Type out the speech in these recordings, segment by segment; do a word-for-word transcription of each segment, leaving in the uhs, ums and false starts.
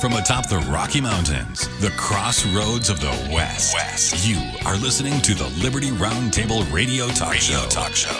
From atop the Rocky Mountains, the crossroads of the West, West. You are listening to the Liberty Roundtable Radio Talk Radio Show. Talk Show.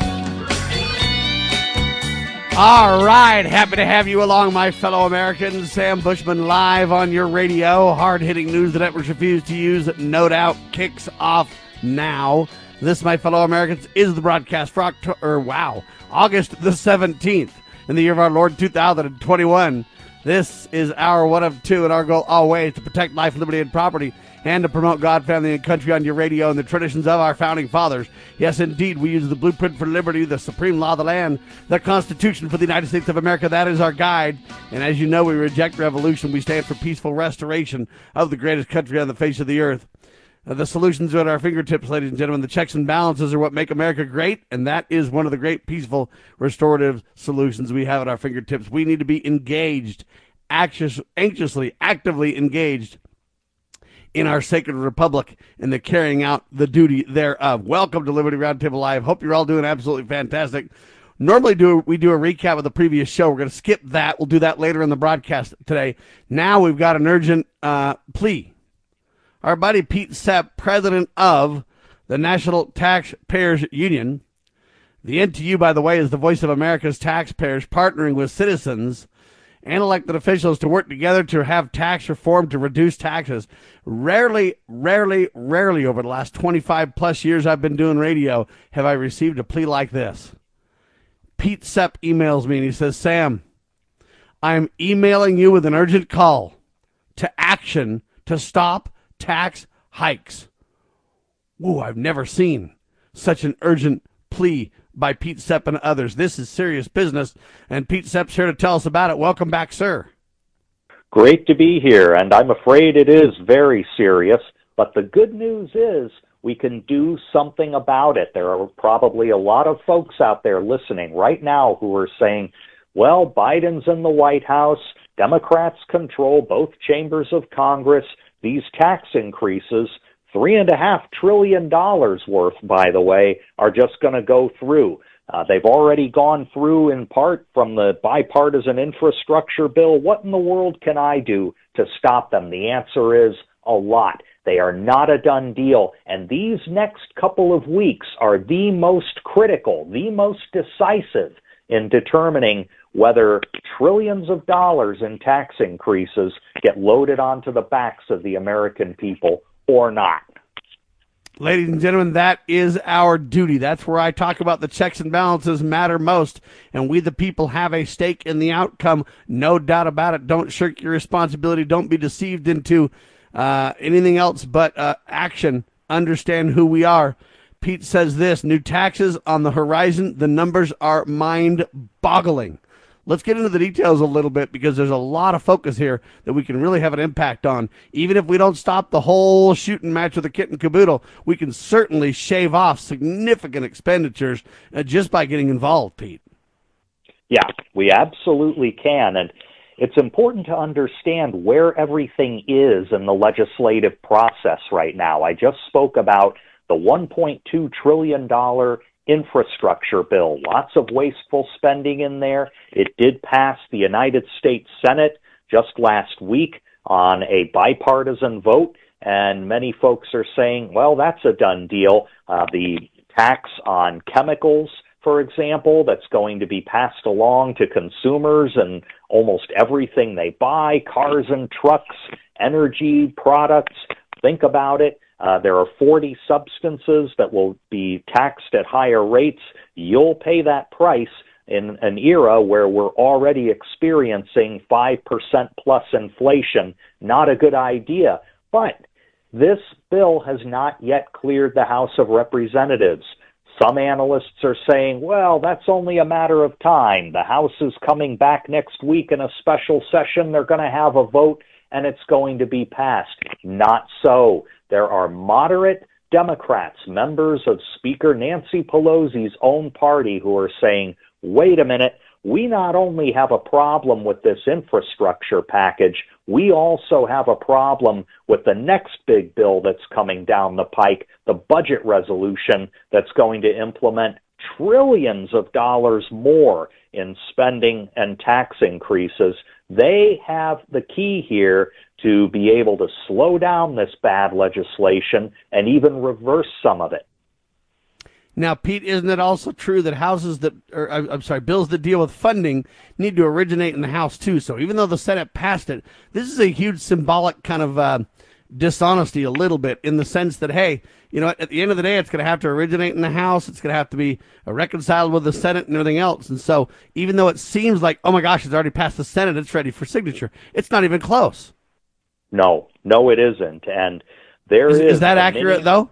All right, happy to have you along, my fellow Americans. Sam Bushman live on your radio. Hard-hitting news the networks refuse to use, no doubt, kicks off now. This, my fellow Americans, is the broadcast for October, wow, August the seventeenth in the year of our Lord two thousand twenty-one. This is our one of two, and our goal always to protect life, liberty, and property, and to promote God, family, and country on your radio and the traditions of our founding fathers. Yes, indeed, we use the blueprint for liberty, the supreme law of the land, the Constitution for the United States of America. That is our guide. And as you know, we reject revolution. We stand for peaceful restoration of the greatest country on the face of the earth. Uh, the solutions are at our fingertips, ladies and gentlemen. The checks and balances are what make America great, and that is one of the great peaceful restorative solutions we have at our fingertips. We need to be engaged, anxious, anxiously, actively engaged in our sacred republic and the carrying out the duty thereof. Welcome to Liberty Roundtable Live. Hope you're all doing absolutely fantastic. Normally do we do a recap of the previous show. We're going to skip that. We'll do that later in the broadcast today. Now we've got an urgent uh, plea. Our buddy Pete Sepp, president of the National Taxpayers Union. The N T U, by the way, is the voice of America's taxpayers, partnering with citizens and elected officials to work together to have tax reform to reduce taxes. Rarely, rarely, rarely over the last twenty-five plus years I've been doing radio have I received a plea like this. Pete Sepp emails me and he says, Sam, I'm emailing you with an urgent call to action to stop tax hikes. Whoa, I've never seen such an urgent plea by Pete Sepp and others. This is serious business, and Pete Sepp's here to tell us about it. Welcome back, sir. Great to be here, and I'm afraid it is very serious, but the good news is we can do something about it. There are probably a lot of folks out there listening right now who are saying, well, Biden's in the White House, Democrats control both chambers of Congress, these tax increases, three and a half trillion dollars worth, by the way, are just going to go through. Uh, they've already gone through in part from the bipartisan infrastructure bill. What in the world can I do to stop them? The answer is a lot. They are not a done deal. And these next couple of weeks are the most critical, the most decisive in determining whether trillions of dollars in tax increases get loaded onto the backs of the American people or not. Ladies and gentlemen, that is our duty. That's where I talk about the checks and balances matter most, and we the people have a stake in the outcome. No doubt about it. Don't shirk your responsibility. Don't be deceived into uh, anything else but uh, action. Understand who we are. Pete says this, new taxes on the horizon. The numbers are mind-boggling. Let's get into the details a little bit because there's a lot of focus here that we can really have an impact on. Even if we don't stop the whole shooting match with the kit and caboodle, we can certainly shave off significant expenditures uh, just by getting involved, Pete. Yeah, we absolutely can. And it's important to understand where everything is in the legislative process right now. I just spoke about the one point two trillion dollars infrastructure bill. Lots of wasteful spending in there. It did pass the United States Senate just last week on a bipartisan vote, and many folks are saying, well, that's a done deal. Uh, the tax on chemicals, for example, that's going to be passed along to consumers and almost everything they buy, cars and trucks, energy products. Think about it. Uh, there are forty substances that will be taxed at higher rates. You'll pay that price in an era where we're already experiencing five percent plus inflation. Not a good idea. But this bill has not yet cleared the House of Representatives. Some analysts are saying, well, that's only a matter of time. The House is coming back next week in a special session. They're going to have a vote, and it's going to be passed. Not so. There are moderate Democrats, members of Speaker Nancy Pelosi's own party, who are saying, wait a minute, we not only have a problem with this infrastructure package, we also have a problem with the next big bill that's coming down the pike, the budget resolution that's going to implement trillions of dollars more in spending and tax increases. They have the key here to be able to slow down this bad legislation and even reverse some of it. Now, Pete, isn't it also true that houses that, or I'm sorry, bills that deal with funding need to originate in the House too? So even though the Senate passed it, this is a huge symbolic kind of uh, dishonesty a little bit, in the sense that, hey, you know, at the end of the day, it's going to have to originate in the House. It's going to have to be reconciled with the Senate and everything else. And so even though it seems like, oh my gosh, it's already passed the Senate, it's ready for signature, it's not even close. No, no, it isn't. And there is, is, is that accurate, mini- though?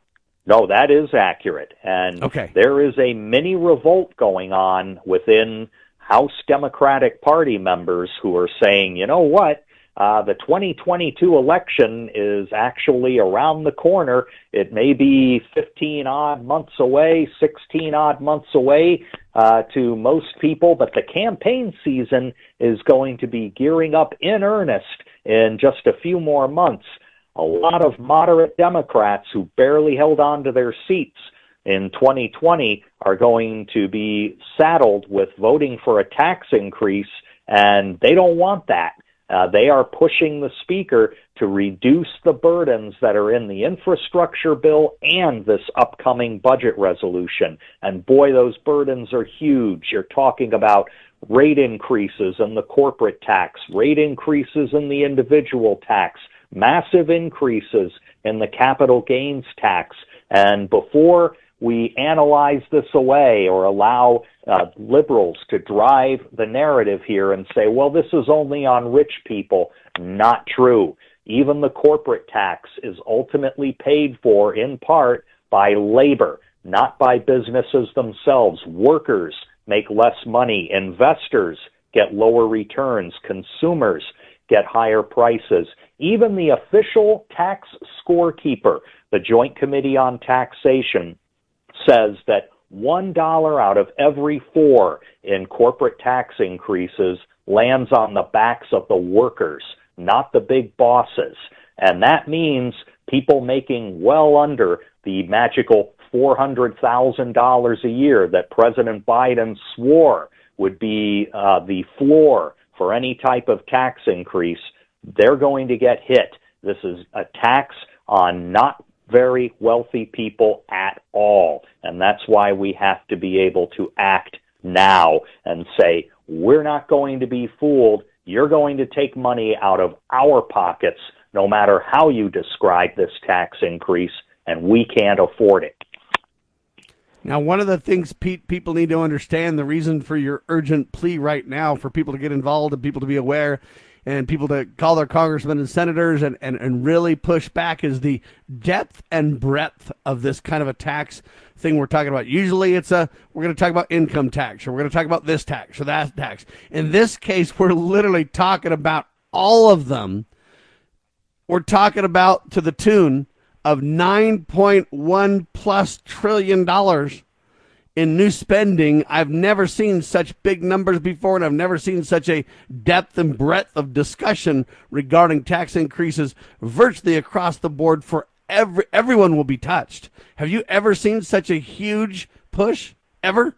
No, that is accurate. And okay. There is a mini revolt going on within House Democratic Party members who are saying, you know what, uh, the twenty twenty-two election is actually around the corner. It may be fifteen odd months away, sixteen odd months away uh, to most people, but the campaign season is going to be gearing up in earnest in just a few more months. A lot of moderate Democrats who barely held on to their seats in twenty twenty are going to be saddled with voting for a tax increase, and they don't want that. Uh, they are pushing the speaker to reduce the burdens that are in the infrastructure bill and this upcoming budget resolution. And boy, those burdens are huge. You're talking about rate increases in the corporate tax, rate increases in the individual tax, massive increases in the capital gains tax. And before we analyze this away or allow uh, liberals to drive the narrative here and say, well, this is only on rich people, not true. Even the corporate tax is ultimately paid for in part by labor, not by businesses themselves. Workers make less money. Investors get lower returns. Consumers get higher prices. Even the official tax scorekeeper, the Joint Committee on Taxation, says that one dollar out of every four in corporate tax increases lands on the backs of the workers, not the big bosses. And that means people making well under the magical four hundred thousand dollars a year that President Biden swore would be uh, the floor for any type of tax increase, they're going to get hit. This is a tax on not very wealthy people at all. And that's why we have to be able to act now and say, we're not going to be fooled. You're going to take money out of our pockets, no matter how you describe this tax increase, and we can't afford it. Now, one of the things, Pete, people need to understand, the reason for your urgent plea right now for people to get involved and people to be aware and people to call their congressmen and senators and, and, and really push back is the depth and breadth of this kind of a tax thing we're talking about. Usually it's a, we're going to talk about income tax, or we're going to talk about this tax or that tax. In this case, we're literally talking about all of them. We're talking about to the tune of nine point one plus trillion dollars in new spending. I've never seen such big numbers before, and I've never seen such a depth and breadth of discussion regarding tax increases virtually across the board for every, everyone will be touched. Have you ever seen such a huge push, ever?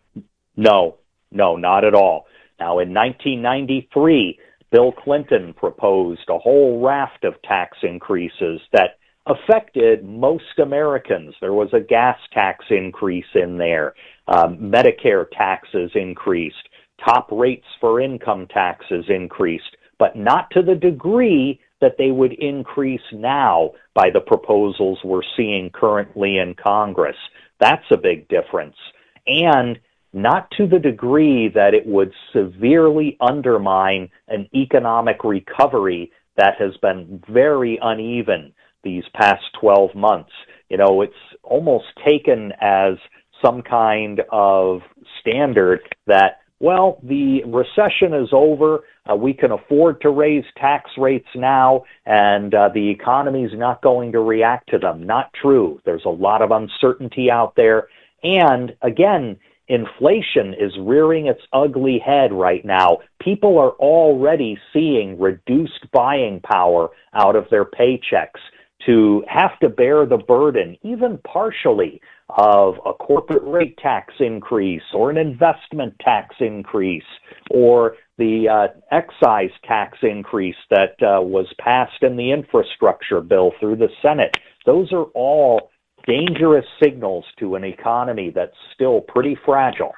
No, no, not at all. Now, in nineteen ninety-three, Bill Clinton proposed a whole raft of tax increases that affected most Americans. There was a gas tax increase in there. Um, Medicare taxes increased. Top rates for income taxes increased, but not to the degree that they would increase now by the proposals we're seeing currently in Congress. That's a big difference. And not to the degree that it would severely undermine an economic recovery that has been very uneven these past twelve months. You know, it's almost taken as some kind of standard that, well, the recession is over, uh, we can afford to raise tax rates now, and uh, the economy is not going to react to them. Not true. There's a lot of uncertainty out there. And again, inflation is rearing its ugly head right now. People are already seeing reduced buying power out of their paychecks. To have to bear the burden, even partially, of a corporate rate tax increase or an investment tax increase or the uh, excise tax increase that uh, was passed in the infrastructure bill through the Senate. Those are all dangerous signals to an economy that's still pretty fragile.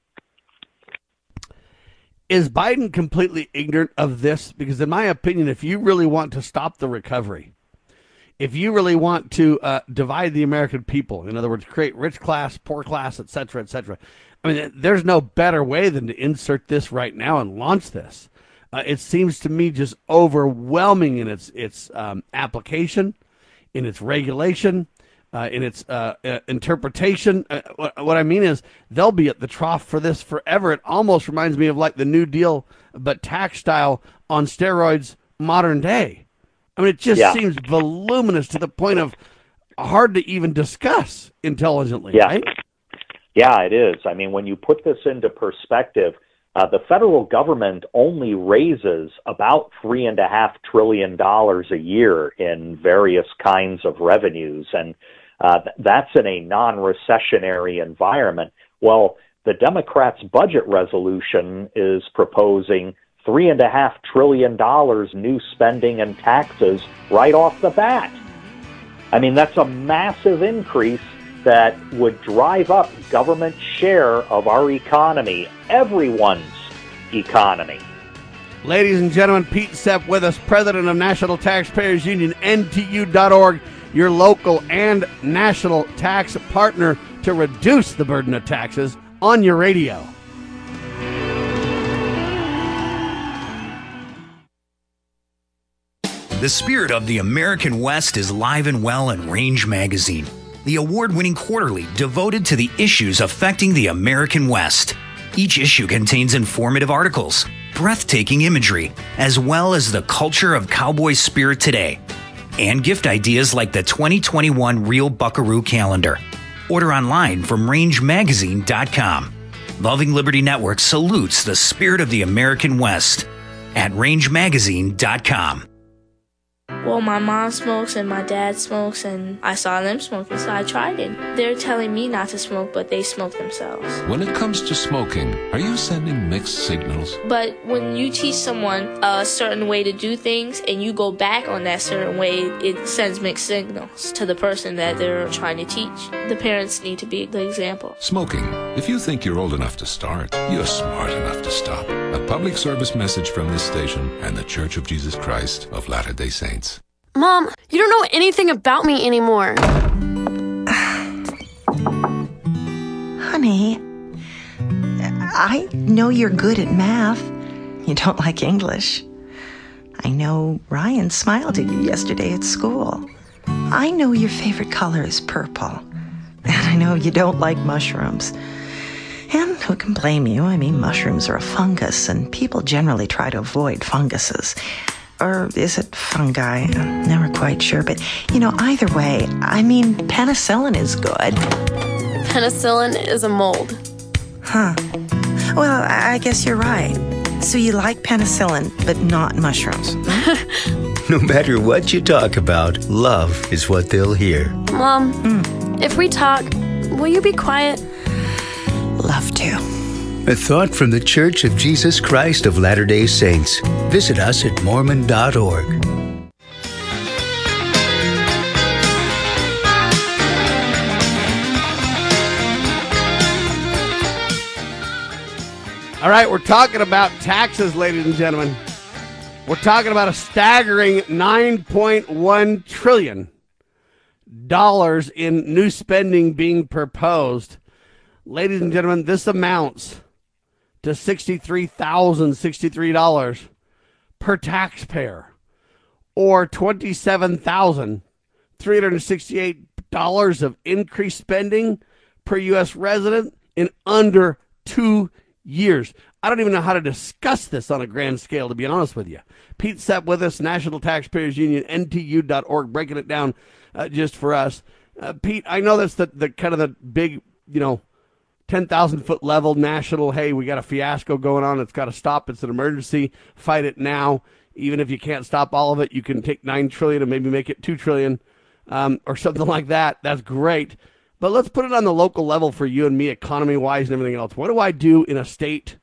Is Biden completely ignorant of this? Because in my opinion, if you really want to stop the recovery, if you really want to uh, divide the American people, in other words, create rich class, poor class, et cetera, et cetera, I mean, there's no better way than to insert this right now and launch this. Uh, it seems to me just overwhelming in its its um, application, in its regulation, uh, in its uh, uh, interpretation. Uh, what, what I mean is they'll be at the trough for this forever. It almost reminds me of like the New Deal, but tax style on steroids, modern day. I mean, it just yeah. seems voluminous to the point of hard to even discuss intelligently, yeah. right? Yeah, it is. I mean, when you put this into perspective, uh, the federal government only raises about three and a half trillion dollars a year in various kinds of revenues, and uh, that's in a non-recessionary environment. Well, the Democrats' budget resolution is proposing three and a half trillion dollars new spending and taxes right off the bat. I mean, that's a massive increase that would drive up government share of our economy, everyone's economy. Ladies and gentlemen, Pete Sepp with us, president of National Taxpayers Union, N T U dot org, your local and national tax partner to reduce the burden of taxes on your radio. The spirit of the American West is live and well in Range Magazine, the award-winning quarterly devoted to the issues affecting the American West. Each issue contains informative articles, breathtaking imagery, as well as the culture of cowboy spirit today, and gift ideas like the twenty twenty-one Real Buckaroo calendar. Order online from range magazine dot com. Loving Liberty Network salutes the spirit of the American West at range magazine dot com. Well, my mom smokes and my dad smokes, and I saw them smoking, so I tried it. They're telling me not to smoke, but they smoke themselves. When it comes to smoking, are you sending mixed signals? But when you teach someone a certain way to do things and you go back on that certain way, it sends mixed signals to the person that they're trying to teach. The parents need to be the example. Smoking. If you think you're old enough to start, you're smart enough to stop. A public service message from this station and the Church of Jesus Christ of Latter-day Saints. Mom, you don't know anything about me anymore. Honey, I know you're good at math. You don't like English. I know Ryan smiled at you yesterday at school. I know your favorite color is purple. And I know you don't like mushrooms. And who can blame you? I mean, mushrooms are a fungus, and people generally try to avoid funguses. Or is it fungi? I'm never quite sure. But, you know, either way, I mean, penicillin is good. Penicillin is a mold. Huh. Well, I guess you're right. So you like penicillin, but not mushrooms. No matter what you talk about, love is what they'll hear. Mom, mm. if we talk, will you be quiet? Love to. A thought from the Church of Jesus Christ of Latter-day Saints. Visit us at mormon dot org. All right, we're talking about taxes, ladies and gentlemen. We're talking about a staggering nine point one trillion dollars in new spending being proposed. Ladies and gentlemen, this amounts to sixty-three thousand sixty-three dollars per taxpayer, or twenty-seven thousand three hundred sixty-eight dollars of increased spending per U S resident in under two years. I don't even know how to discuss this on a grand scale, to be honest with you. Pete Sepp with us, National Taxpayers Union, N T U dot org, breaking it down uh, just for us. Uh, Pete, I know that's the, the kind of the big, you know, ten thousand foot level national, hey, we got a fiasco going on, it's got to stop, it's an emergency, fight it now. Even if you can't stop all of it, you can take nine trillion dollars and maybe make it two trillion dollars um, or something like that. That's great. But let's put it on the local level for you and me, economy-wise and everything else. What do I do in a state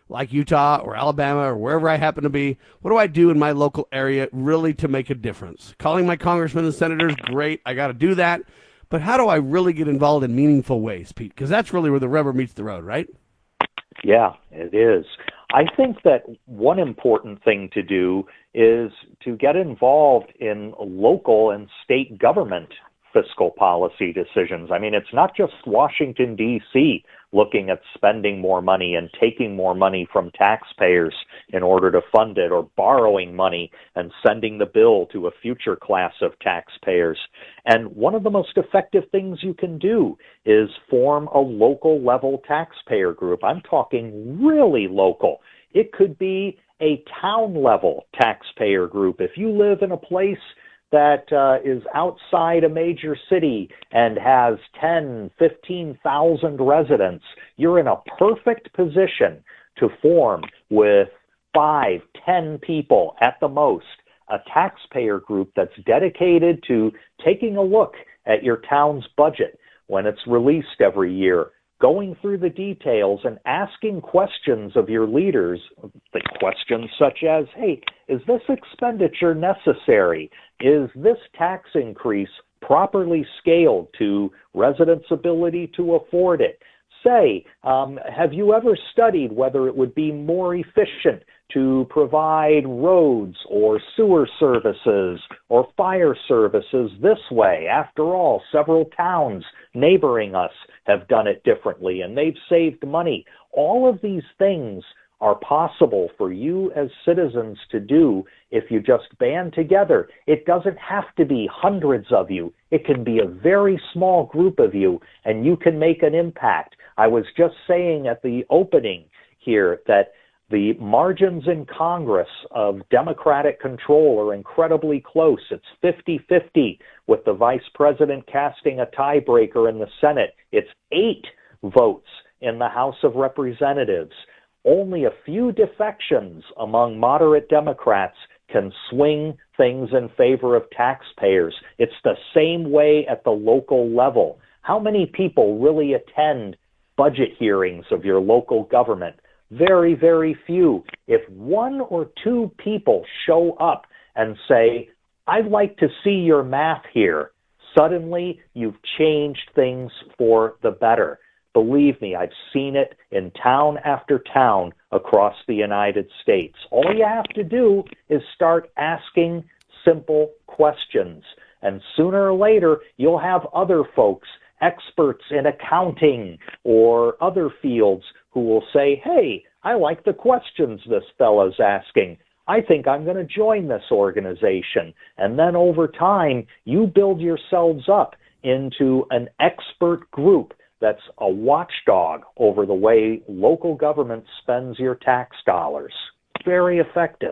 like Utah or Alabama or wherever I happen to be? What do I do in my local area really to make a difference? Calling my congressmen and senators, great. I got to do that. But how do I really get involved in meaningful ways, Pete? Because that's really where the rubber meets the road, right? Yeah, it is. I think that one important thing to do is to get involved in local and state government fiscal policy decisions. I mean, it's not just Washington, D C looking at spending more money and taking more money from taxpayers in order to fund it, or borrowing money and sending the bill to a future class of taxpayers. And one of the most effective things you can do is form a local level taxpayer group. I'm talking really local. It could be a town level taxpayer group. If you live in a place that uh, is outside a major city and has ten, fifteen thousand residents, you're in a perfect position to form with five, ten people at the most, a taxpayer group that's dedicated to taking a look at your town's budget when it's released every year, going through the details and asking questions of your leaders, the questions such as, hey, is this expenditure necessary? Is this tax increase properly scaled to residents' ability to afford it? Say, um, have you ever studied whether it would be more efficient to provide roads or sewer services or fire services this way? After all, several towns neighboring us have done it differently, and they've saved money. All of these things are possible for you as citizens to do if you just band together. It doesn't have to be hundreds of you. It can be a very small group of you, and you can make an impact. I was just saying at the opening here that the margins in Congress of Democratic control are incredibly close. It's fifty-fifty, with the vice president casting a tiebreaker in the Senate. It's eight votes in the House of Representatives. Only a few defections among moderate Democrats can swing things in favor of taxpayers. It's the same way at the local level. How many people really attend budget hearings of your local government? Very, very few. If one or two people show up and say, I'd like to see your math here, suddenly you've changed things for the better. Believe me, I've seen it in town after town across the United States. All you have to do is start asking simple questions, and sooner or later you'll have other folks, experts in accounting or other fields, who will say, hey, I like the questions this fellow's asking. I think I'm going to join this organization. And then over time, you build yourselves up into an expert group that's a watchdog over the way local government spends your tax dollars. Very effective.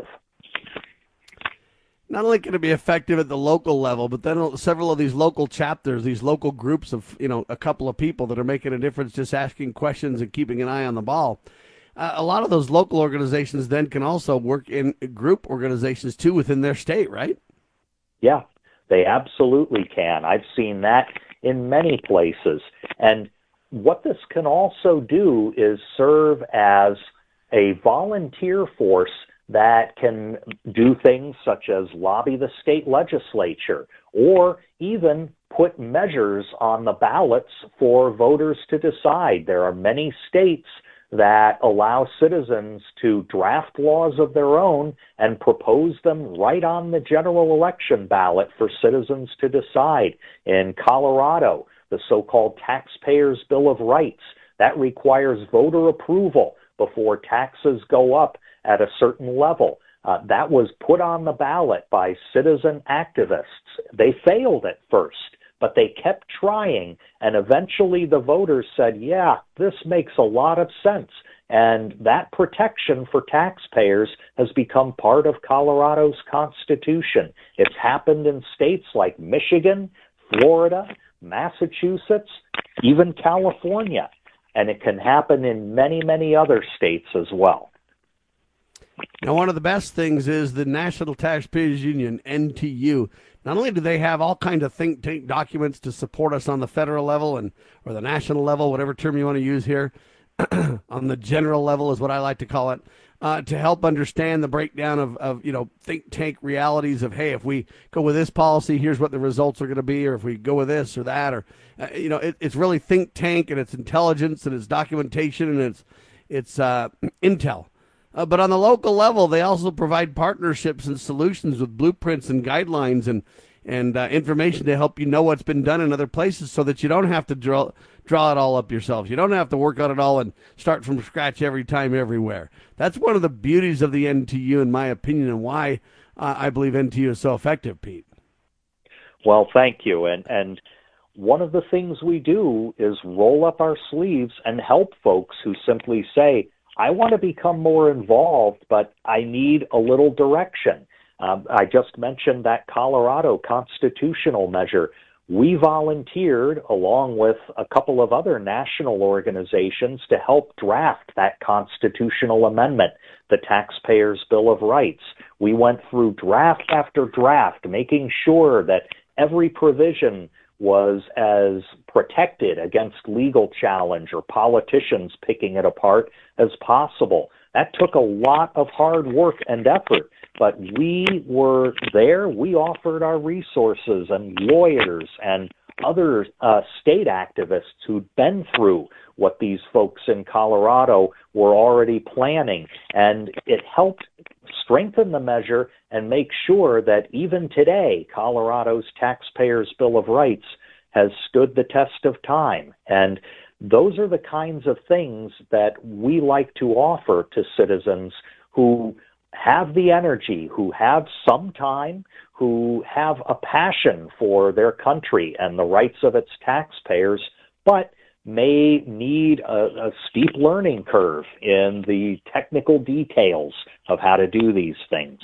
Not only can it be effective at the local level, but then several of these local chapters, these local groups of, you know, a couple of people that are making a difference, just asking questions and keeping an eye on the ball. Uh, a lot of those local organizations then can also work in group organizations too within their state, right? Yeah, they absolutely can. I've seen that in many places. And what this can also do is serve as a volunteer force that can do things such as lobby the state legislature, or even put measures on the ballots for voters to decide. There are many states that allow citizens to draft laws of their own and propose them right on the general election ballot for citizens to decide. In Colorado, the so-called Taxpayers' Bill of Rights, that requires voter approval before taxes go up at a certain level. Uh, that was put on the ballot by citizen activists. They failed at first, but they kept trying, and eventually the voters said, yeah, this makes a lot of sense. And that protection for taxpayers has become part of Colorado's Constitution. It's happened in states like Michigan, Florida, Massachusetts, even California. And it can happen in many, many other states as well. Now, one of the best things is the National Taxpayers Union, N T U. Not only do they have all kinds of think tank documents to support us on the federal level and or the national level, whatever term you want to use here, on the general level is what I like to call it, uh, to help understand the breakdown of, of, you know, think tank realities of, hey, if we go with this policy, here's what the results are going to be, or if we go with this or that, or, uh, you know, it, it's really think tank and it's intelligence and it's documentation and it's, it's uh, intel. Uh, but on the local level, they also provide partnerships and solutions with blueprints and guidelines and, and uh, information to help you know what's been done in other places so that you don't have to draw draw it all up yourselves. You don't have to work on it all and start from scratch every time everywhere. That's one of the beauties of the N T U, in my opinion, and why uh, I believe N T U is so effective, Pete. Well, thank you. And, and one of the things we do is roll up our sleeves and help folks who simply say, I want to become more involved, but I need a little direction. Um, I just mentioned that Colorado constitutional measure. We volunteered, along with a couple of other national organizations, to help draft that constitutional amendment, the Taxpayers' Bill of Rights. We went through draft after draft, making sure that every provision was as protected against legal challenge or politicians picking it apart as possible. That took a lot of hard work and effort, but we were there. We offered our resources and lawyers and other uh, state activists who'd been through what these folks in Colorado were already planning, and it helped strengthen the measure and make sure that even today, Colorado's Taxpayers' Bill of Rights has stood the test of time. And those are the kinds of things that we like to offer to citizens who have the energy, who have some time, who have a passion for their country and the rights of its taxpayers, but may need a, a steep learning curve in the technical details of how to do these things.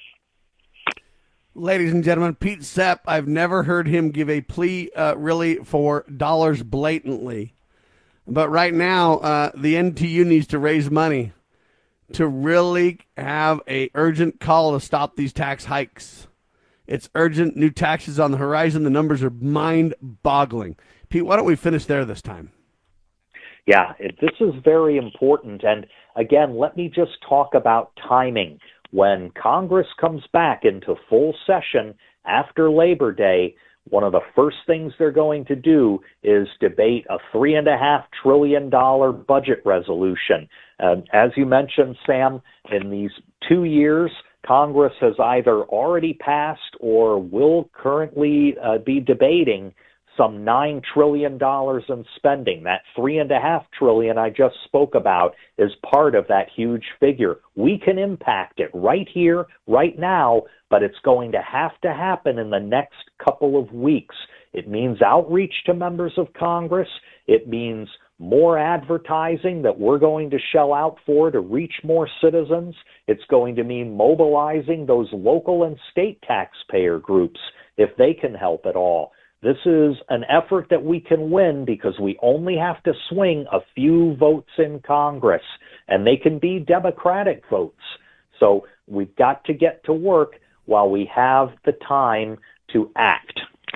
Ladies and gentlemen, Pete Sepp, I've never heard him give a plea uh, really for dollars blatantly. But right now, uh, the N T U needs to raise money to really have a urgent call to stop these tax hikes. It's urgent. New taxes on the horizon. The numbers are mind-boggling. Pete, why don't we finish there this time? Yeah, it, this is very important. And again, let me just talk about timing. When Congress comes back into full session after Labor Day, one of the first things they're going to do is debate a three and a half trillion dollar budget resolution. Um, as you mentioned, Sam, in these two years, Congress has either already passed or will currently uh, be debating some nine trillion dollars in spending. That three and a half trillion I just spoke about is part of that huge figure. We can impact it right here, right now, but it's going to have to happen in the next couple of weeks. It means outreach to members of Congress. It means more advertising that we're going to shell out for to reach more citizens. It's going to mean mobilizing those local and state taxpayer groups if they can help at all. This is an effort that we can win because we only have to swing a few votes in Congress, and they can be Democratic votes. So we've got to get to work while we have the time to act.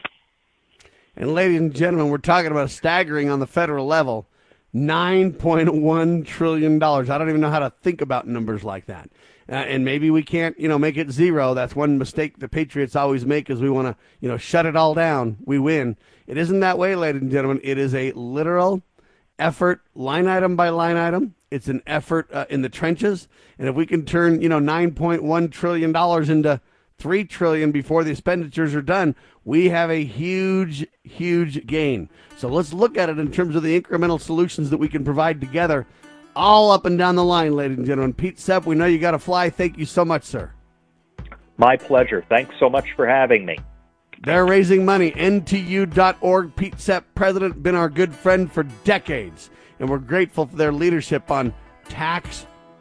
And ladies and gentlemen, we're talking about staggering on the federal level, nine point one trillion dollars. I don't even know how to think about numbers like that. Uh, and maybe we can't, you know, make it zero. That's one mistake the Patriots always make is we want to, you know, shut it all down. We win. It isn't that way, ladies and gentlemen. It is a literal effort, line item by line item. It's an effort uh, in the trenches. And if we can turn, you know, nine point one trillion dollars into three trillion dollars before the expenditures are done, we have a huge, huge gain. So let's look at it in terms of the incremental solutions that we can provide together all up and down the line, ladies and gentlemen. Pete Sepp, we know you got to fly. Thank you so much, sir. My pleasure. Thanks so much for having me. They're raising money. N T U dot org. Pete Sepp, president, been our good friend for decades. And we're grateful for their leadership on tax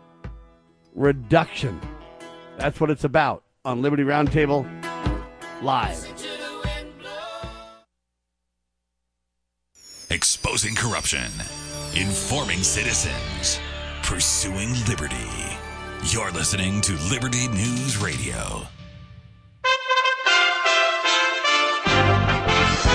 reduction. That's what it's about on Liberty Roundtable Live. Exposing corruption. Informing citizens. Pursuing liberty. You're listening to Liberty News Radio.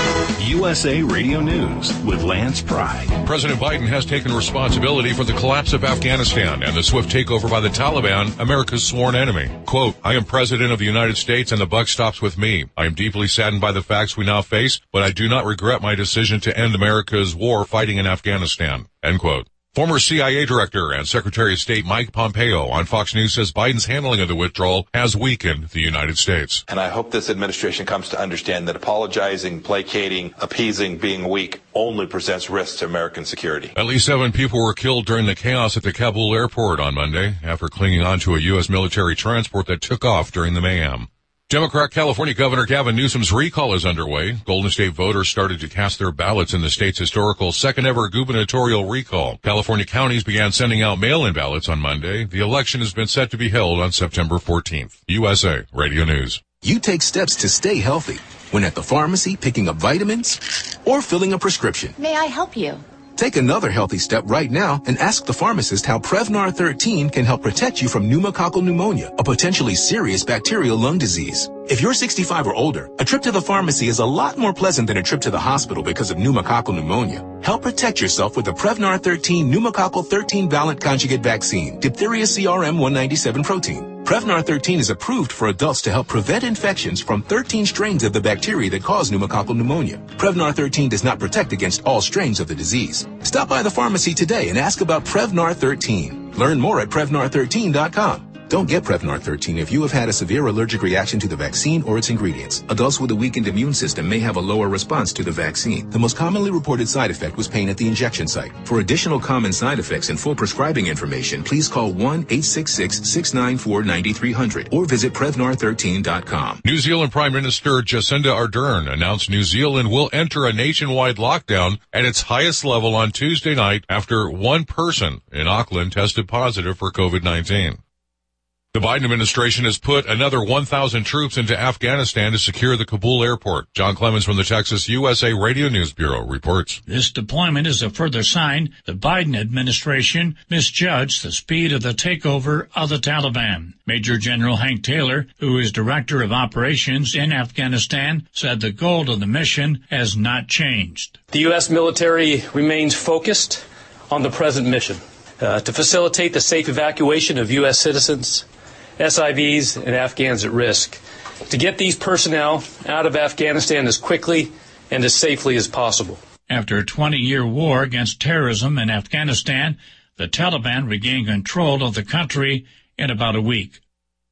U S A Radio News with Lance Pride. President Biden has taken responsibility for the collapse of Afghanistan and the swift takeover by the Taliban, America's sworn enemy. Quote, I am President of the United States and the buck stops with me. I am deeply saddened by the facts we now face, but I do not regret my decision to end America's war fighting in Afghanistan. End quote. Former C I A Director and Secretary of State Mike Pompeo on Fox News says Biden's handling of the withdrawal has weakened the United States. And I hope this administration comes to understand that apologizing, placating, appeasing, being weak only presents risks to American security. At least seven people were killed during the chaos at the Kabul airport on Monday after clinging onto a U S military transport that took off during the mayhem. Democrat California Governor Gavin Newsom's recall is underway. Golden State voters started to cast their ballots in the state's historical second-ever gubernatorial recall. California counties began sending out mail-in ballots on Monday. The election has been set to be held on September fourteenth. U S A Radio News. You take steps to stay healthy when at the pharmacy picking up vitamins or filling a prescription. May I help you? Take another healthy step right now and ask the pharmacist how Prevnar thirteen can help protect you from pneumococcal pneumonia, a potentially serious bacterial lung disease. If you're sixty-five or older, a trip to the pharmacy is a lot more pleasant than a trip to the hospital because of pneumococcal pneumonia. Help protect yourself with the Prevnar thirteen pneumococcal thirteen valent conjugate vaccine, diphtheria C R M one ninety-seven protein. Prevnar thirteen is approved for adults to help prevent infections from thirteen strains of the bacteria that cause pneumococcal pneumonia. Prevnar thirteen does not protect against all strains of the disease. Stop by the pharmacy today and ask about Prevnar thirteen. Learn more at Prevnar thirteen dot com. Don't get Prevnar thirteen if you have had a severe allergic reaction to the vaccine or its ingredients. Adults with a weakened immune system may have a lower response to the vaccine. The most commonly reported side effect was pain at the injection site. For additional common side effects and full prescribing information, please call one eight six six, six nine four, nine three zero zero or visit Prevnar thirteen dot com. New Zealand Prime Minister Jacinda Ardern announced New Zealand will enter a nationwide lockdown at its highest level on Tuesday night after one person in Auckland tested positive for COVID nineteen. The Biden administration has put another one thousand troops into Afghanistan to secure the Kabul airport. John Clemens from the Texas U S A Radio News Bureau reports. This deployment is a further sign the Biden administration misjudged the speed of the takeover of the Taliban. Major General Hank Taylor, who is Director of Operations in Afghanistan, said the goal of the mission has not changed. The U S military remains focused on the present mission, uh, to facilitate the safe evacuation of U S citizens, S I Vs, and Afghans at risk, to get these personnel out of Afghanistan as quickly and as safely as possible. After a twenty-year war against terrorism in Afghanistan, the Taliban regained control of the country in about a week.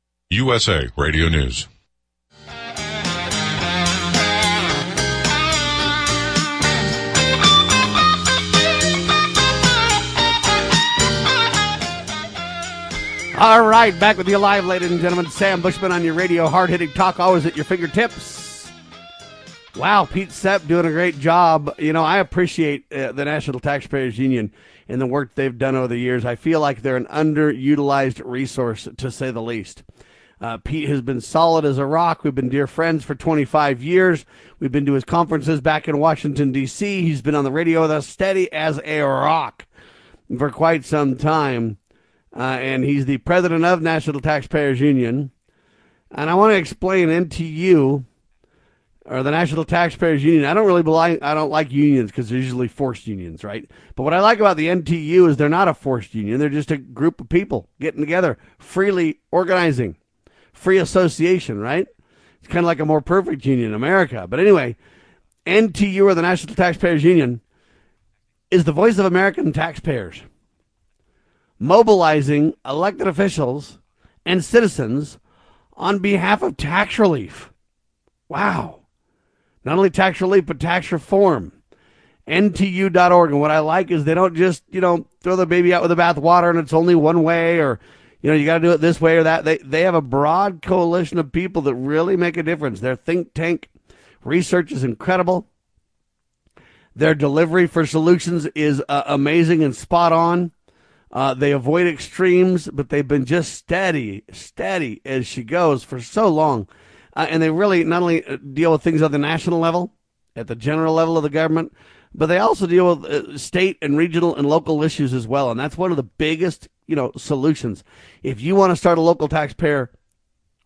U S A Radio News. All right, back with you live, ladies and gentlemen. Sam Bushman on your radio. Hard-hitting talk always at your fingertips. Wow, Pete Sepp doing a great job. You know, I appreciate uh, the National Taxpayers Union and the work they've done over the years. I feel like they're an underutilized resource, to say the least. Uh, Pete has been solid as a rock. We've been dear friends for twenty-five years. We've been to his conferences back in Washington, D C He's been on the radio with us steady as a rock for quite some time. Uh, and he's the president of National Taxpayers Union. And I want to explain N T U, or the National Taxpayers Union. I don't really like, I don't like unions because they're usually forced unions, right? But what I like about the N T U is they're not a forced union. They're just a group of people getting together, freely organizing, free association, right? It's kind of like a more perfect union in America. But anyway, N T U, or the National Taxpayers Union, is the voice of American taxpayers, mobilizing elected officials and citizens on behalf of tax relief. Wow. Not only tax relief, but tax reform. N T U dot org. And what I like is they don't just, you know, throw the baby out with the bathwater and it's only one way, or, you know, you got to do it this way or that. They, they have a broad coalition of people that really make a difference. Their think tank research is incredible. Their delivery for solutions is uh, amazing and spot on. Uh, they avoid extremes, but they've been just steady, steady as she goes for so long. Uh, and they really not only deal with things at the national level, at the general level of the government, but they also deal with uh, state and regional and local issues as well. And that's one of the biggest, you know, solutions. If you want to start a local taxpayer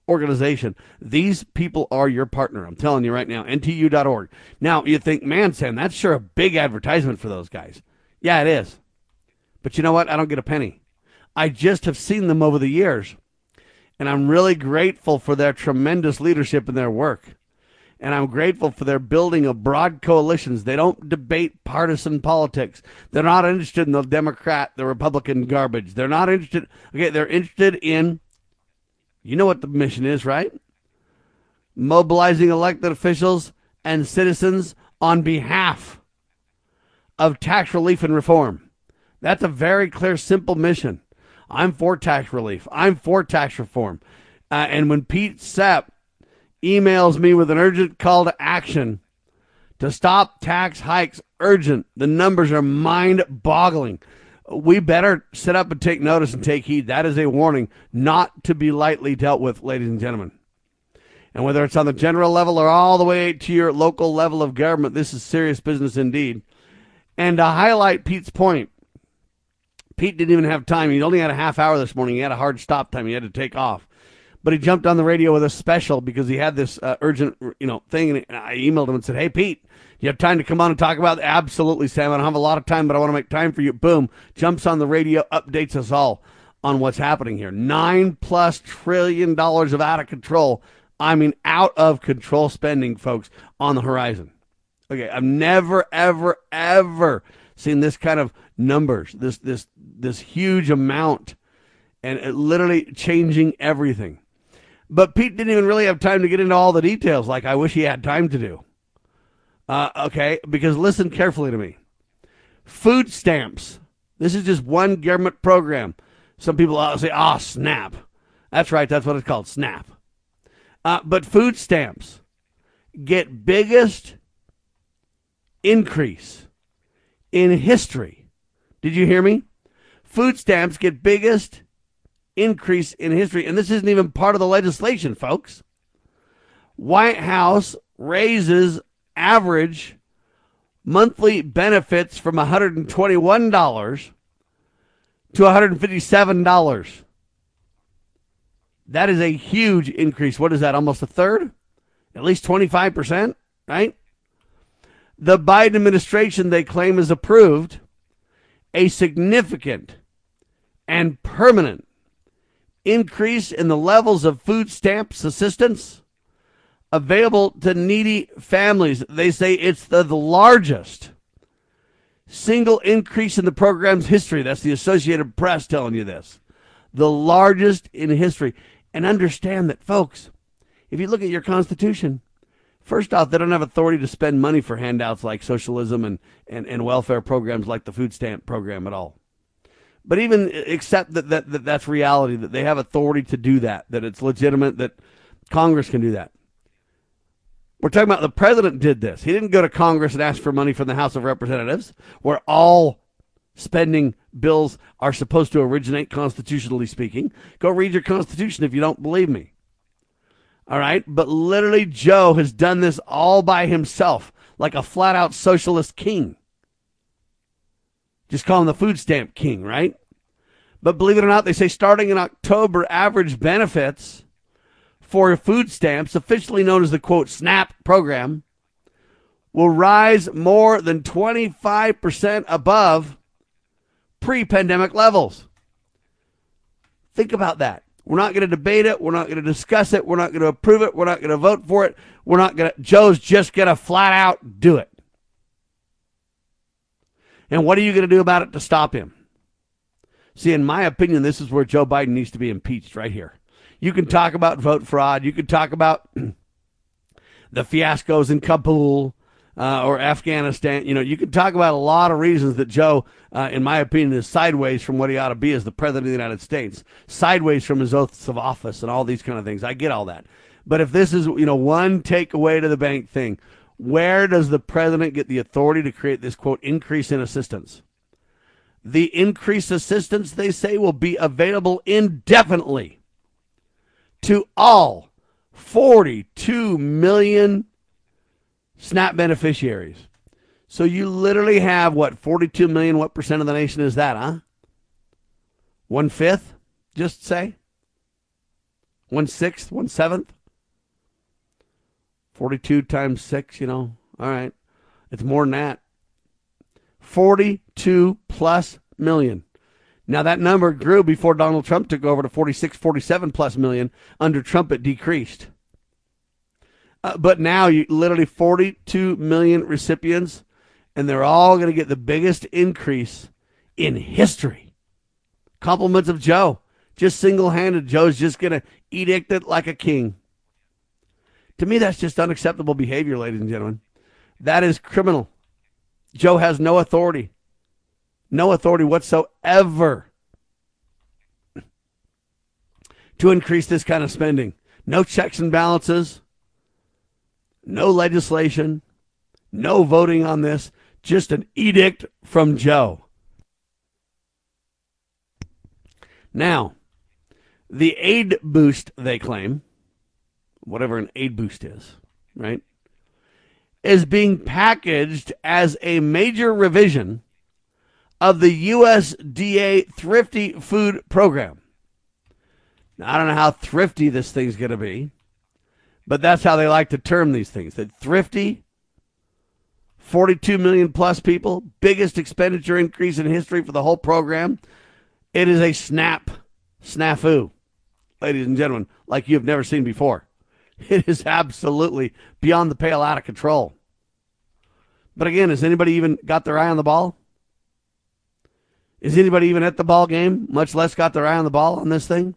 organization. These people are your partner. I'm telling you right now, N T U dot org. Now, you think, man, Sam, that's sure a big advertisement for those guys. Yeah, it is. But you know what? I don't get a penny. I just have seen them over the years, and I'm really grateful for their tremendous leadership in their work. And I'm grateful for their building of broad coalitions. They don't debate partisan politics. They're not interested in the Democrat, the Republican garbage. They're not interested. Okay, they're interested in, you know what the mission is, right? Mobilizing elected officials and citizens on behalf of tax relief and reform. That's a very clear, simple mission. I'm for tax relief. I'm for tax reform. Uh, and when Pete Sepp emails me with an urgent call to action to stop tax hikes, urgent, the numbers are mind-boggling. We better sit up and take notice and take heed. That is a warning not to be lightly dealt with, ladies and gentlemen. And whether it's on the general level or all the way to your local level of government, this is serious business indeed. And to highlight Pete's point, Pete didn't even have time. He only had a half hour this morning. He had a hard stop time. He had to take off. But he jumped on the radio with a special because he had this uh, urgent, you know, thing. And I emailed him and said, hey, Pete, do you have time to come on and talk about it? Absolutely, Sam. I don't have a lot of time, but I want to make time for you. Boom. Jumps on the radio, updates us all on what's happening here. Nine plus trillion dollars of out of control. I mean, out of control spending, folks, on the horizon. Okay, I've never, ever, ever seen this kind of numbers, this, this, this huge amount, and it literally changing everything. But Pete didn't even really have time to get into all the details like I wish he had time to do. Uh, okay, because listen carefully to me. Food stamps. This is just one government program. Some people say, ah, oh, SNAP. That's right, that's what it's called, SNAP. Uh, but food stamps get biggest increase in history. Did you hear me? Food stamps get biggest increase in history. And this isn't even part of the legislation, folks. White House raises average monthly benefits from one hundred twenty-one dollars to one hundred fifty-seven dollars. That is a huge increase. What is that? Almost a third? At least twenty-five percent, right? The Biden administration, they claim, has approved a significant and permanent increase in the levels of food stamps assistance available to needy families. They say it's the, the largest single increase in the program's history. That's the Associated Press telling you this. The largest in history. And understand that, folks, if you look at your Constitution, first off, they don't have authority to spend money for handouts like socialism and, and, and welfare programs like the food stamp program at all. But even accept that, that, that that's reality, that they have authority to do that, that it's legitimate, that Congress can do that. We're talking about the president did this. He didn't go to Congress and ask for money from the House of Representatives, where all spending bills are supposed to originate, constitutionally speaking. Go read your Constitution if you don't believe me. All right? But literally, Joe has done this all by himself, like a flat-out socialist king. Just call him the food stamp king, right? But believe it or not, they say starting in October, average benefits for food stamps, officially known as the, quote, SNAP program, will rise more than twenty-five percent above pre-pandemic levels. Think about that. We're not going to debate it. We're not going to discuss it. We're not going to approve it. We're not going to vote for it. We're not going to, Joe's just going to flat out do it. And what are you going to do about it to stop him? See, in my opinion, this is where Joe Biden needs to be impeached right here. You can talk about vote fraud. You can talk about the fiascos in Kabul uh, or Afghanistan. You know, you can talk about a lot of reasons that Joe, uh, in my opinion, is sideways from what he ought to be as the president of the United States, sideways from his oaths of office and all these kind of things. I get all that. But if this is, you know, one takeaway to the bank thing, where does the president get the authority to create this, quote, increase in assistance? The increased assistance, they say, will be available indefinitely to all forty-two million SNAP beneficiaries. So you literally have, what, forty-two million? What percent of the nation is that, huh? One-fifth, just say? One sixth, one seventh. forty-two times six, you know. All right. It's more than that. forty-two plus million. Now that number grew before Donald Trump took over to forty-six, forty-seven plus million. Under Trump, it decreased. Uh, but now you literally forty-two million recipients, and they're all going to get the biggest increase in history. Compliments of Joe. Just single-handed. Joe's just going to edict it like a king. To me, that's just unacceptable behavior, ladies and gentlemen. That is criminal. Joe has no authority. No authority whatsoever to increase this kind of spending. No checks and balances. No legislation. No voting on this. Just an edict from Joe. Now, the aid boost, they claim, whatever an aid boost is, right, is being packaged as a major revision of the U S D A Thrifty Food Program. Now, I don't know how thrifty this thing's going to be, but that's how they like to term these things. That thrifty, forty-two million plus people, biggest expenditure increase in history for the whole program. It is a snap, snafu, ladies and gentlemen, like you've never seen before. It is absolutely beyond the pale, out of control. But again, has anybody even got their eye on the ball? Is anybody even at the ball game, much less got their eye on the ball on this thing?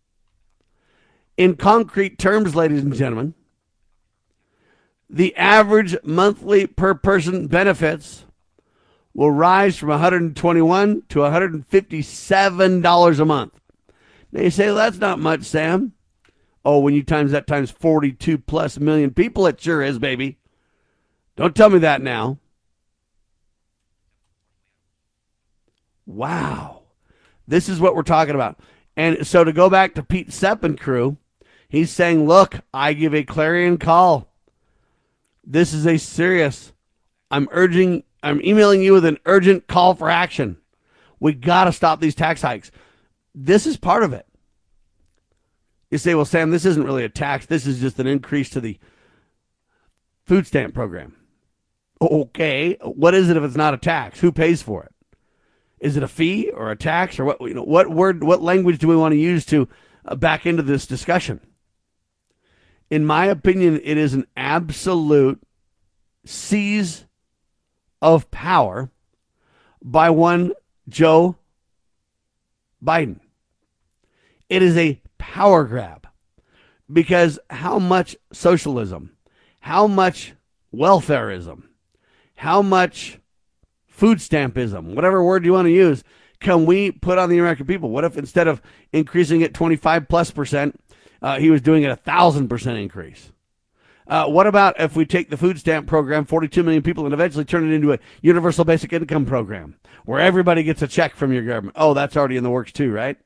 In concrete terms, ladies and gentlemen, the average monthly per person benefits will rise from one hundred twenty-one dollars to one hundred fifty-seven dollars a month. Now you say, well, that's not much, Sam. Oh, when you times that times forty-two plus million people, it sure is, baby. Don't tell me that now. Wow. This is what we're talking about. And so to go back to Pete Sepp and crew, he's saying, look, I give a clarion call. This is a serious, I'm urging, I'm emailing you with an urgent call for action. We got to stop these tax hikes. This is part of it. You say, well, Sam, this isn't really a tax. This is just an increase to the food stamp program. Okay, what is it if it's not a tax? Who pays for it? Is it a fee or a tax, or what? You know, what word, what language do we want to use to uh, back into this discussion? In my opinion, it is an absolute seize of power by one Joe Biden. It is a power grab, because how much socialism, how much welfareism, how much food stampism, whatever word you want to use, can we put on the American people? What if instead of increasing it twenty-five plus percent, uh, he was doing it a thousand percent increase? Uh, what about if we take the food stamp program, forty-two million people, and eventually turn it into a universal basic income program where everybody gets a check from your government? Oh, that's already in the works too, right?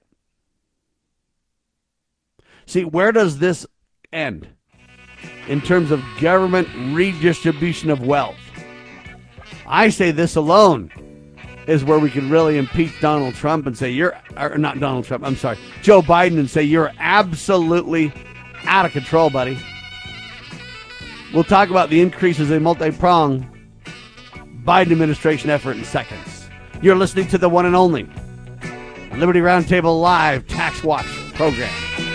See, where does this end in terms of government redistribution of wealth? I say this alone is where we can really impeach Donald Trump and say you're, or not Donald Trump, I'm sorry, Joe Biden, and say you're absolutely out of control, buddy. We'll talk about the increases in multi-pronged Biden administration effort in seconds. You're listening to the one and only Liberty Roundtable Live Tax Watch program.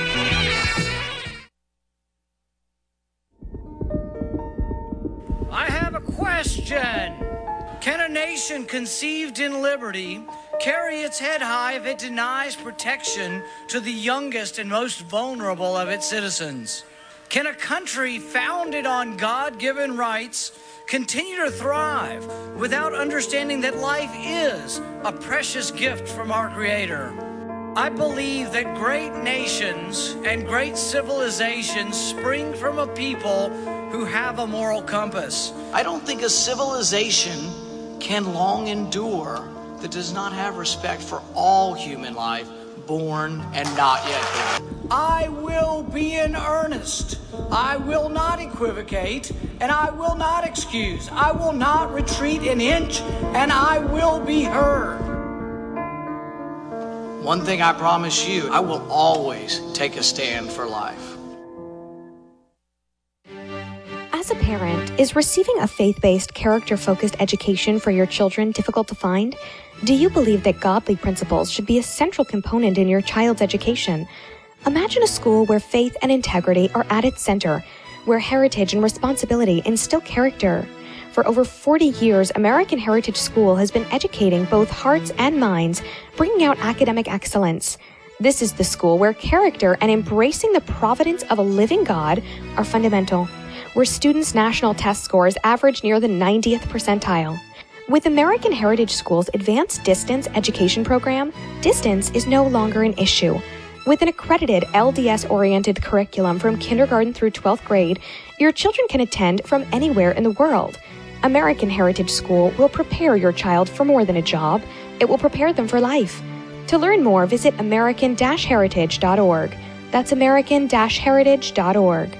I have a question. Can a nation conceived in liberty carry its head high if it denies protection to the youngest and most vulnerable of its citizens? Can a country founded on God-given rights continue to thrive without understanding that life is a precious gift from our Creator? I believe that great nations and great civilizations spring from a people who have a moral compass. I don't think a civilization can long endure that does not have respect for all human life, born and not yet born. I will be in earnest. I will not equivocate, and I will not excuse. I will not retreat an inch, and I will be heard. One thing I promise you, I will always take a stand for life. As a parent, is receiving a faith-based, character-focused education for your children difficult to find? Do you believe that godly principles should be a central component in your child's education? Imagine a school where faith and integrity are at its center, where heritage and responsibility instill character. For over forty years, American Heritage School has been educating both hearts and minds, bringing out academic excellence. This is the school where character and embracing the providence of a living God are fundamental, where students' national test scores average near the ninetieth percentile. With American Heritage School's Advanced Distance Education Program, distance is no longer an issue. With an accredited L D S-oriented curriculum from kindergarten through twelfth grade, your children can attend from anywhere in the world. American Heritage School will prepare your child for more than a job. It will prepare them for life. To learn more, visit american dash heritage dot org. That's american dash heritage dot org.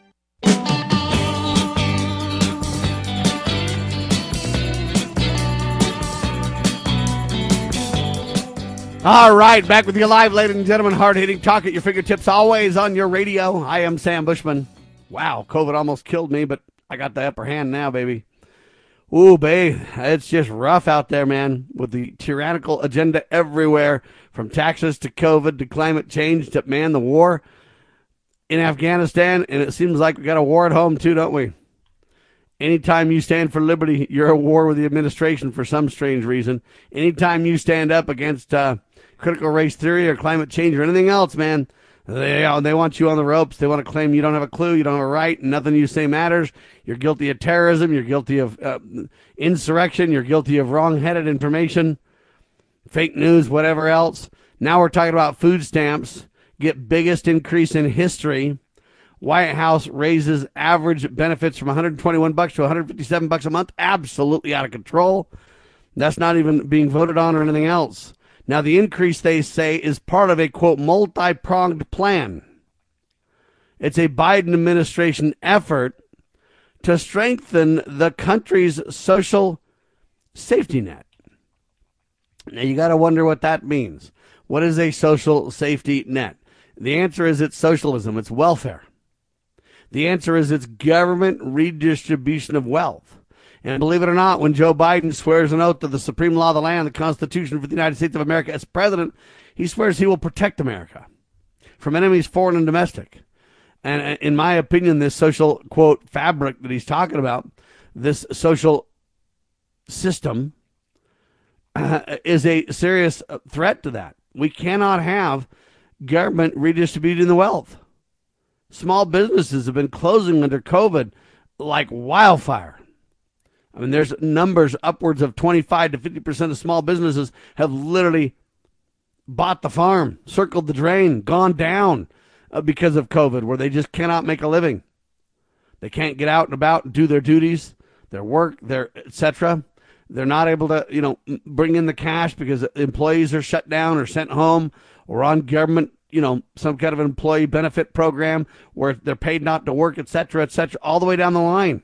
All right, back with you live, ladies and gentlemen. Hard-hitting talk at your fingertips, always on your radio. I am Sam Bushman. Wow, COVID almost killed me, but I got the upper hand now, baby. Ooh, babe, it's just rough out there, man, with the tyrannical agenda everywhere, from taxes to COVID to climate change to, man, the war in Afghanistan, and it seems like we got a war at home, too, don't we? Anytime you stand for liberty, you're at war with the administration for some strange reason. Anytime you stand up against uh, critical race theory or climate change or anything else, man, they uh, they want you on the ropes. They want to claim you don't have a clue, you don't have a right, and nothing you say matters. You're guilty of terrorism. You're guilty of uh, insurrection. You're guilty of wrong-headed information, fake news, whatever else. Now we're talking about food stamps. Get biggest increase in history. White House raises average benefits from one hundred twenty-one bucks to one hundred fifty-seven bucks a month. Absolutely out of control. That's not even being voted on or anything else. Now, the increase, they say, is part of a, quote, multi-pronged plan. It's a Biden administration effort to strengthen the country's social safety net. Now, you got to wonder what that means. What is a social safety net? The answer is it's socialism. It's welfare. The answer is it's government redistribution of wealth. And believe it or not, when Joe Biden swears an oath to the supreme law of the land, the Constitution for the United States of America as president, he swears he will protect America from enemies foreign and domestic. And in my opinion, this social, quote, fabric that he's talking about, this social system, uh, is a serious threat to that. We cannot have government redistributing the wealth. Small businesses have been closing under COVID like wildfire. I mean, there's numbers upwards of twenty-five to fifty percent of small businesses have literally bought the farm, circled the drain, gone down uh, because of COVID, where they just cannot make a living. They can't get out and about and do their duties, their work, their et cetera. They're not able to, you know, bring in the cash because employees are shut down or sent home or on government, you know, some kind of employee benefit program where they're paid not to work, et cetera, et cetera, all the way down the line.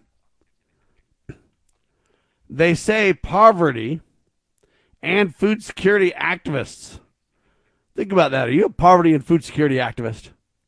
They say poverty and food security activists. Think about that. Are you a poverty and food security activist?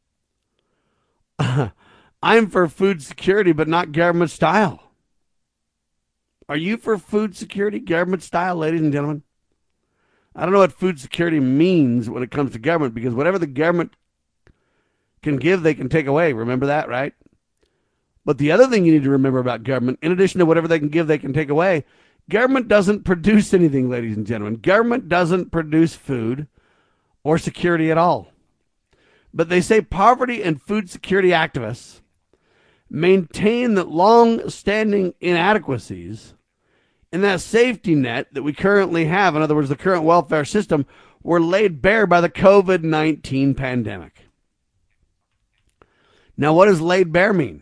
I'm for food security, but not government style. Are you for food security, government style, ladies and gentlemen? I don't know what food security means when it comes to government, because whatever the government can give, they can take away. Remember that, right? But the other thing you need to remember about government, in addition to whatever they can give, they can take away, government doesn't produce anything, ladies and gentlemen. Government doesn't produce food or security at all. But they say poverty and food security activists maintain that long-standing inadequacies in that safety net that we currently have, in other words, the current welfare system, were laid bare by the COVID nineteen pandemic. Now, what does laid bare mean?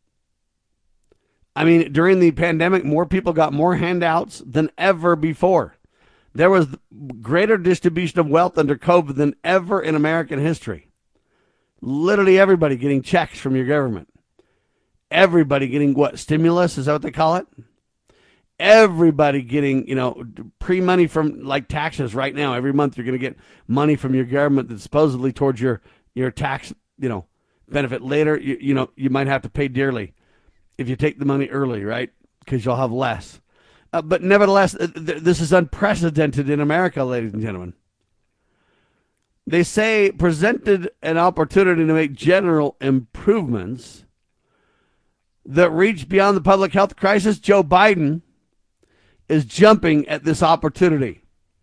I mean, during the pandemic, more people got more handouts than ever before. There was greater distribution of wealth under COVID than ever in American history. Literally everybody getting checks from your government. Everybody getting what? Stimulus? Is that what they call it? everybody getting, you know, pre-money from like taxes right now. Every month you're going to get money from your government that's supposedly towards your, your tax, you know, benefit. Later, you, you know, you might have to pay dearly if you take the money early, right? Because you'll have less. Uh, but nevertheless, th- th- this is unprecedented in America, ladies and gentlemen. They say presented an opportunity to make general improvements that reach beyond the public health crisis. Joe Biden is jumping at this opportunity.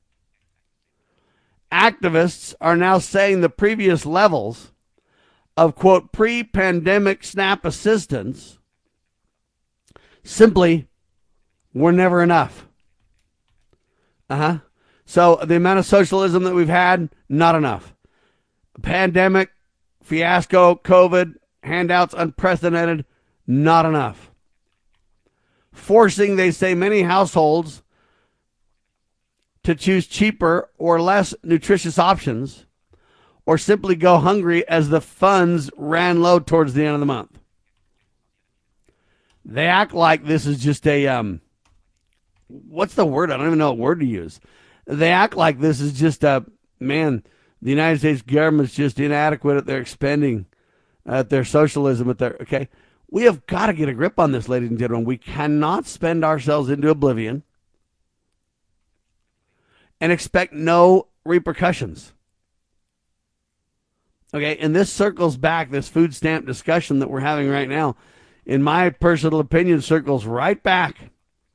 Activists are now saying the previous levels of, quote, pre-pandemic SNAP assistance simply were never enough. Uh-huh. So the amount of socialism that we've had, not enough. Pandemic, fiasco, COVID, handouts, unprecedented, not enough. Forcing, they say, many households to choose cheaper or less nutritious options, or simply go hungry as the funds ran low towards the end of the month. They act like this is just a, um, what's the word? I don't even know what word to use. They act like this is just a, man, the United States government's just inadequate at their expending, at their socialism, at their, okay? We have got to get a grip on this, ladies and gentlemen. We cannot spend ourselves into oblivion and expect no repercussions. Okay, and this circles back, this food stamp discussion that we're having right now, in my personal opinion, circles right back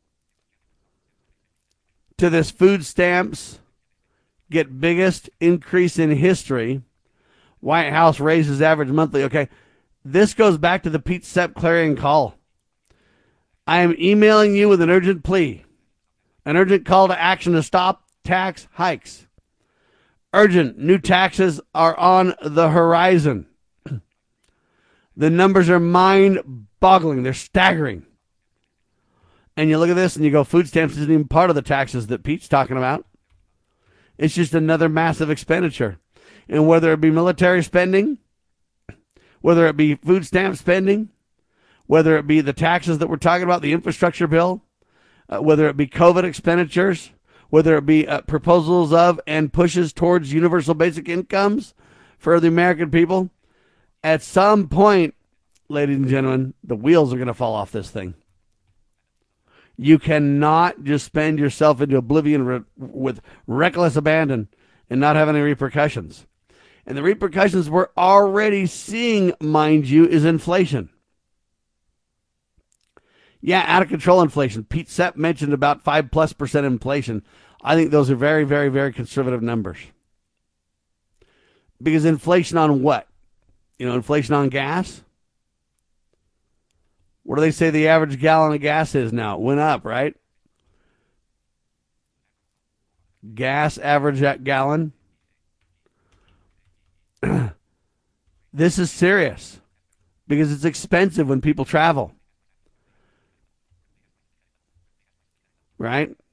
to this food stamps get biggest increase in history. White House raises average monthly. Okay, this goes back to the Pete Sepp clarion call. I am emailing you with an urgent plea, an urgent call to action to stop tax hikes. Urgent, new taxes are on the horizon. The numbers are mind-boggling. They're staggering. And you look at this and you go, food stamps isn't even part of the taxes that Pete's talking about. It's just another massive expenditure. And whether it be military spending, whether it be food stamp spending, whether it be the taxes that we're talking about, the infrastructure bill, uh, whether it be COVID expenditures, whether it be uh, proposals of and pushes towards universal basic incomes for the American people, at some point, ladies and gentlemen, the wheels are going to fall off this thing. You cannot just spend yourself into oblivion re- with reckless abandon and not have any repercussions. And the repercussions we're already seeing, mind you, is inflation. Yeah, out of control inflation. Pete Sepp mentioned about five plus percent inflation. I think those are very, very, very conservative numbers. Because inflation on what? You know, inflation on gas? What do they say the average gallon of gas is now? It went up, right? Gas average at gallon. This is serious because it's expensive when people travel. Right?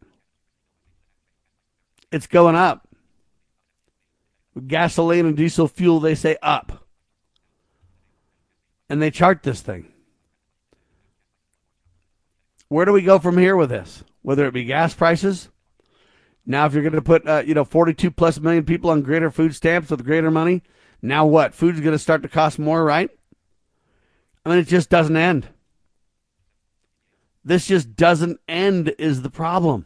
It's going up. Gasoline and diesel fuel, they say up. And they chart this thing. Where do we go from here with this? Whether it be gas prices. Now, if you're going to put, uh, you know, forty-two plus million people on greater food stamps with greater money, now what? Food's going to start to cost more, right? I mean, it just doesn't end. This just doesn't end is the problem.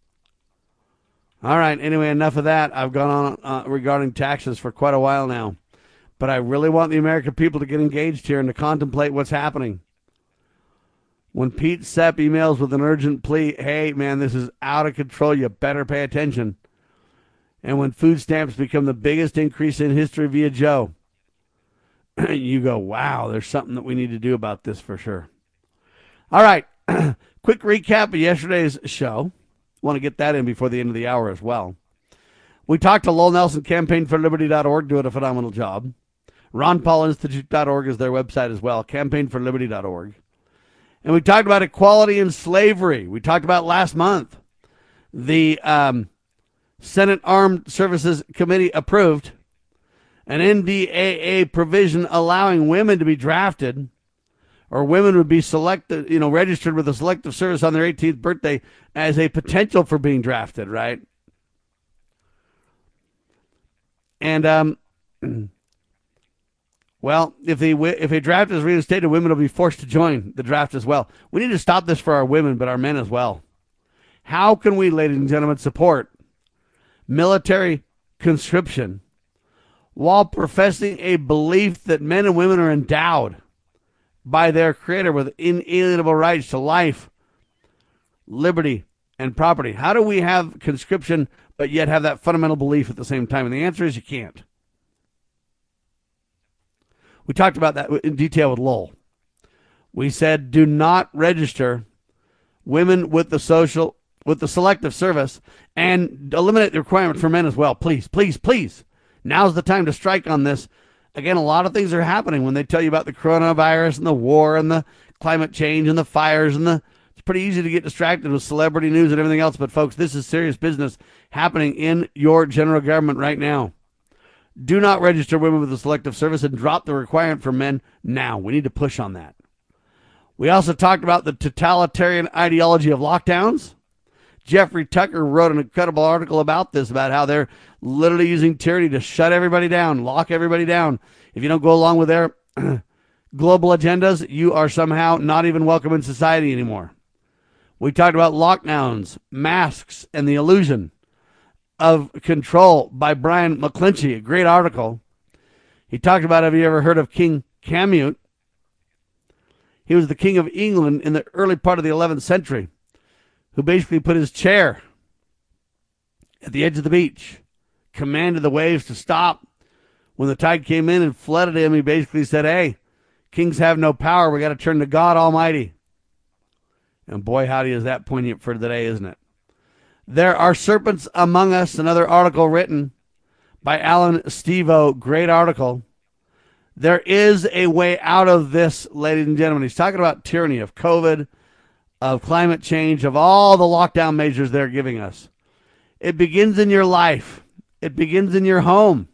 All right. Anyway, enough of that. I've gone on uh, regarding taxes for quite a while now. But I really want the American people to get engaged here and to contemplate what's happening. When Pete Sepp emails with an urgent plea, hey, man, this is out of control. You better pay attention. And when food stamps become the biggest increase in history via Joe, you go, wow, there's something that we need to do about this for sure. All right. Quick recap of yesterday's show. Want to get that in before the end of the hour as well. We talked to Lowell Nelson, campaign for liberty dot org, doing a phenomenal job. ron paul institute dot org is their website as well, campaign for liberty dot org. And we talked about equality and slavery. We talked about last month. The um, Senate Armed Services Committee approved an N D A A provision allowing women to be drafted or women would be selected, you know, registered with the Selective Service on their eighteenth birthday as a potential for being drafted, right? And, um, well, if the if a draft is reinstated, women will be forced to join the draft as well. We need to stop this for our women, but our men as well. How can we, ladies and gentlemen, support military conscription while professing a belief that men and women are endowed by their Creator with inalienable rights to life, liberty, and property? How do we have conscription but yet have that fundamental belief at the same time? And the answer is you can't. We talked about that in detail with Lowell. We said do not register women with the social with the Selective Service and eliminate the requirement for men as well. Please, please, please. Now's the time to strike on this. Again, a lot of things are happening when they tell you about the coronavirus and the war and the climate change and the fires and the it's pretty easy to get distracted with celebrity news and everything else. But folks, this is serious business happening in your general government right now. Do not register women with the Selective Service and drop the requirement for men now. We need to push on that. We also talked about the totalitarian ideology of lockdowns. Jeffrey Tucker wrote an incredible article about this, about how they're literally using tyranny to shut everybody down, lock everybody down. If you don't go along with their global agendas, you are somehow not even welcome in society anymore. We talked about lockdowns, masks, and the illusion of control by Brian McClinchy, a great article. He talked about, have you ever heard of King Canute? He was the king of England in the early part of the eleventh century, who basically put his chair at the edge of the beach, commanded the waves to stop. When the tide came in and flooded him, he basically said, hey, kings have no power. We got to turn to God Almighty. And boy, howdy, is that poignant for today, isn't it? There are serpents among us, another article written by Alan Stevo, great article. There is a way out of this, ladies and gentlemen. He's talking about tyranny, of COVID, of climate change, of all the lockdown measures they're giving us. It begins in your life. It begins in your home.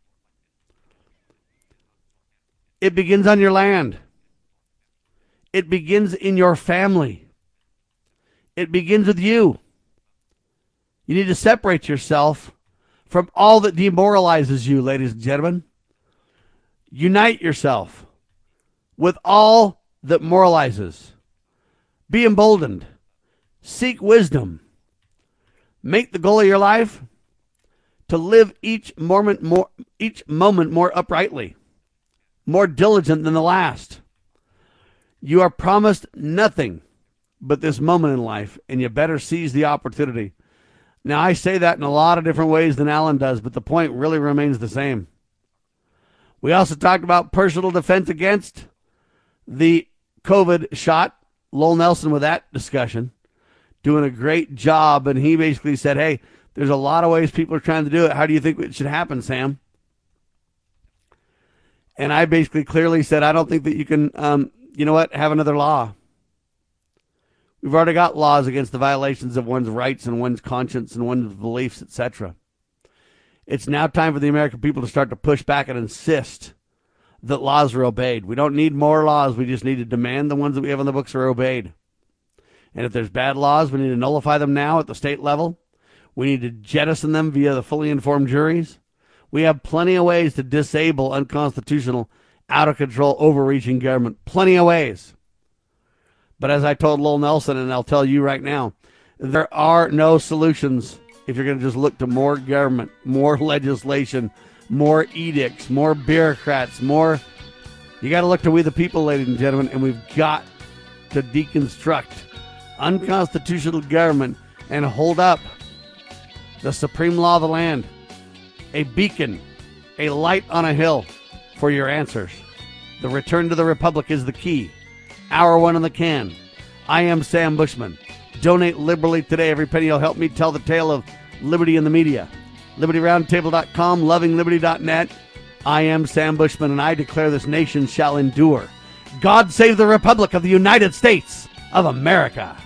It begins on your land. It begins in your family. It begins with you. You need to separate yourself from all that demoralizes you, ladies and gentlemen. Unite yourself with all that moralizes. Be emboldened. Seek wisdom. Make the goal of your life to live each moment more, each moment more uprightly, more diligent than the last. You are promised nothing but this moment in life, and you better seize the opportunity. Now, I say that in a lot of different ways than Alan does, but the point really remains the same. We also talked about personal defense against the COVID shot. Lowell Nelson with that discussion, doing a great job, and he basically said, hey, there's a lot of ways people are trying to do it. How do you think it should happen, Sam? And I basically clearly said, I don't think that you can, um, you know what, have another law. We've already got laws against the violations of one's rights and one's conscience and one's beliefs, et cetera. It's now time for the American people to start to push back and insist that laws are obeyed. We don't need more laws. We just need to demand the ones that we have on the books are obeyed. And if there's bad laws, we need to nullify them now at the state level. We need to jettison them via the fully informed juries. We have plenty of ways to disable unconstitutional, out-of-control, overreaching government. Plenty of ways. But as I told Lowell Nelson, and I'll tell you right now, there are no solutions if you're going to just look to more government, more legislation, more edicts, more bureaucrats, more. You got to look to we the people, ladies and gentlemen, and we've got to deconstruct unconstitutional government and hold up the supreme law of the land, a beacon, a light on a hill for your answers. The return to the republic is the key. Hour one in the can. I am Sam Bushman. Donate liberally today. Every penny will help me tell the tale of liberty in the media. liberty roundtable dot com, loving liberty dot net. I am Sam Bushman, and I declare this nation shall endure. God save the Republic of the United States of America.